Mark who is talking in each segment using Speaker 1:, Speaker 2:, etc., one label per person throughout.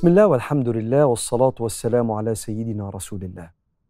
Speaker 1: بسم الله والحمد لله والصلاة والسلام على سيدنا رسول الله.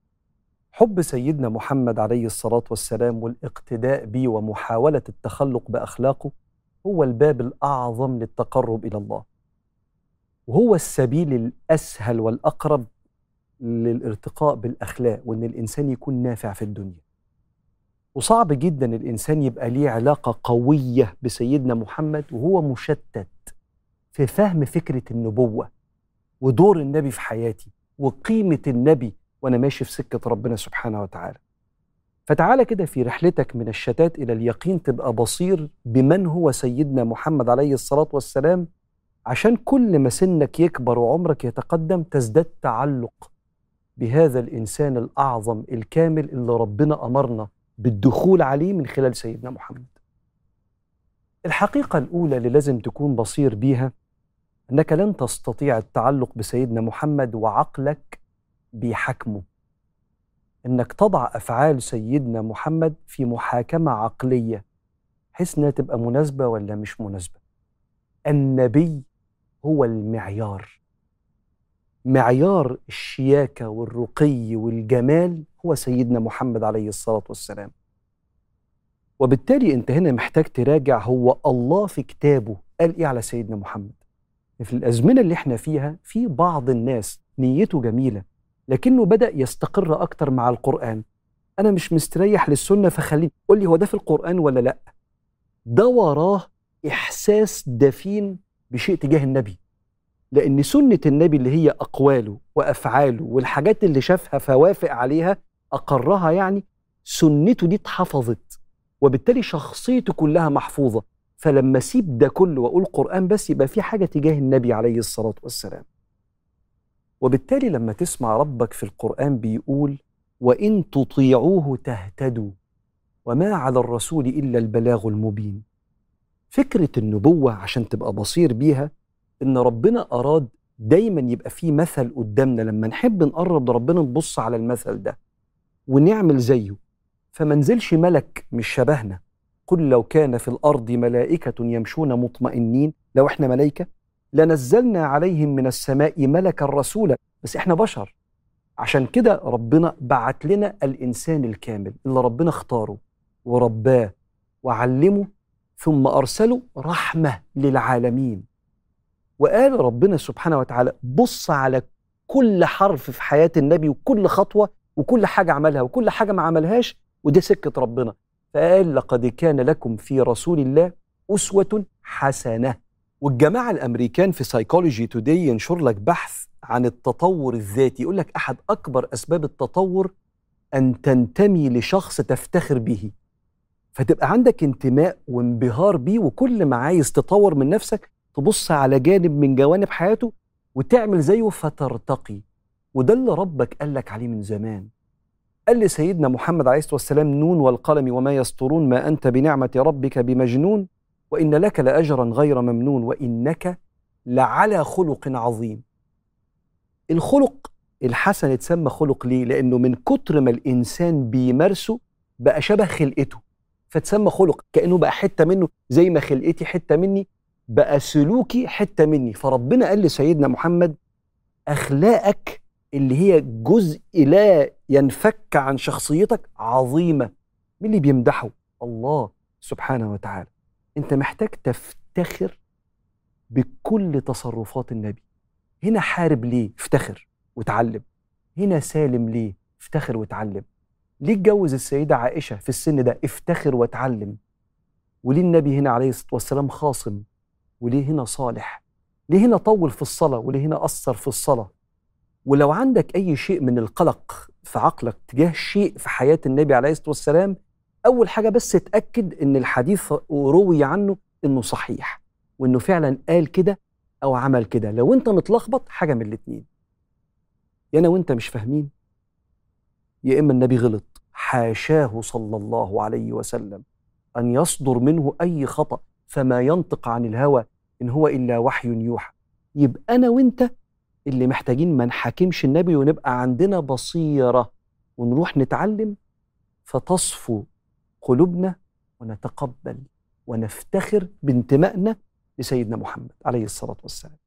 Speaker 1: حب سيدنا محمد عليه الصلاة والسلام والاقتداء به ومحاولة التخلق بأخلاقه هو الباب الأعظم للتقرب إلى الله، وهو السبيل الأسهل والأقرب للارتقاء بالأخلاق وإن الإنسان يكون نافع في الدنيا. وصعب جدا الإنسان يبقى ليه علاقة قوية بسيدنا محمد وهو مشتت في فهم فكرة النبوة ودور النبي في حياتي وقيمة النبي وأنا ماشي في سكة ربنا سبحانه وتعالى. فتعالى كده في رحلتك من الشتات إلى اليقين تبقى بصير بمن هو سيدنا محمد عليه الصلاة والسلام، عشان كل ما سنك يكبر وعمرك يتقدم تزداد تعلق بهذا الإنسان الأعظم الكامل اللي ربنا أمرنا بالدخول عليه من خلال سيدنا محمد. الحقيقة الأولى اللي لازم تكون بصير بيها أنك لن تستطيع التعلق بسيدنا محمد وعقلك بيحكمه، أنك تضع أفعال سيدنا محمد في محاكمة عقلية بحيث أنها تبقى مناسبة ولا مش مناسبة. النبي هو المعيار، معيار الشياكة والرقي والجمال هو سيدنا محمد عليه الصلاة والسلام. وبالتالي أنت هنا محتاج تراجع هو الله في كتابه قال إيه على سيدنا محمد. في الأزمنة اللي احنا فيها في بعض الناس نيته جميلة لكنه بدأ يستقر أكتر مع القرآن. أنا مش مستريح للسنة فخليني قول لي هو ده في القرآن ولا لأ. ده وراه إحساس دفين بشيء تجاه النبي، لأن سنة النبي اللي هي أقواله وأفعاله والحاجات اللي شافها فوافق عليها أقرها، يعني سنته دي اتحفظت وبالتالي شخصيته كلها محفوظة. فلما أسيب ده كله وأقول قرآن بس يبقى في حاجة تجاه النبي عليه الصلاة والسلام. وبالتالي لما تسمع ربك في القرآن بيقول وإن تطيعوه تهتدوا وما على الرسول إلا البلاغ المبين. فكرة النبوة عشان تبقى بصير بيها إن ربنا أراد دايما يبقى في مثل قدامنا لما نحب نقرب لربنا نبص على المثل ده ونعمل زيه. فمنزلش ملك مش شبهنا، قل لو كان في الأرض ملائكة يمشون مطمئنين، لو احنا ملائكة لنزلنا عليهم من السماء ملكا رسولا، بس احنا بشر. عشان كده ربنا بعت لنا الإنسان الكامل اللي ربنا اختاره ورباه وعلمه ثم أرسله رحمة للعالمين. وقال ربنا سبحانه وتعالى بص على كل حرف في حياة النبي وكل خطوة وكل حاجة عملها وكل حاجة ما عملهاش، وده سكة ربنا. فقال لقد كان لكم في رسول الله أسوة حسنة. والجماعة الأمريكان في سايكولوجي توداي ينشر لك بحث عن التطور الذاتي، يقول لك أحد أكبر أسباب التطور أن تنتمي لشخص تفتخر به، فتبقى عندك انتماء وانبهار بيه، وكل ما عايز تطور من نفسك تبص على جانب من جوانب حياته وتعمل زيه فترتقي. وده اللي ربك قال لك عليه من زمان. قال لسيدنا محمد عليه الصلاة والسلام نون والقلم وما يسطرون ما أنت بنعمة ربك بمجنون وإن لك لأجرا غير ممنون وإنك لعلى خلق عظيم. الخلق الحسن اتسمى خلق ليه؟ لأنه من كتر ما الإنسان بيمارسه بقى شبه خلقته فتسمى خلق، كأنه بقى حتة منه، زي ما خلقتي حتة مني بقى سلوكي حتة مني. فربنا قال لسيدنا محمد أخلاقك اللي هي جزء لا ينفك عن شخصيتك عظيمة. مين اللي بيمدحه؟ الله سبحانه وتعالى. انت محتاج تفتخر بكل تصرفات النبي. هنا حارب ليه؟ افتخر وتعلم. هنا سالم ليه؟ افتخر وتعلم. ليه اتجوز السيدة عائشة في السن ده؟ افتخر وتعلم. وليه النبي هنا عليه الصلاة والسلام خاصم؟ وليه هنا صالح؟ ليه هنا طول في الصلاة؟ وليه هنا أثر في الصلاة؟ ولو عندك أي شيء من القلق في عقلك تجاه شيء في حياة النبي عليه الصلاة والسلام، أول حاجة بس اتأكد إن الحديث روي عنه إنه صحيح وإنه فعلا قال كده أو عمل كده. لو أنت متلخبط حاجة من الاتنين، يا أنا وأنت مش فاهمين، يا إما النبي غلط حاشاه صلى الله عليه وسلم أن يصدر منه أي خطأ، فما ينطق عن الهوى إن هو إلا وحي يوحى. يبقى أنا وأنت اللي محتاجين ما نحاكمش النبي ونبقى عندنا بصيرة ونروح نتعلم فتصفو قلوبنا ونتقبل ونفتخر بانتمائنا لسيدنا محمد عليه الصلاة والسلام.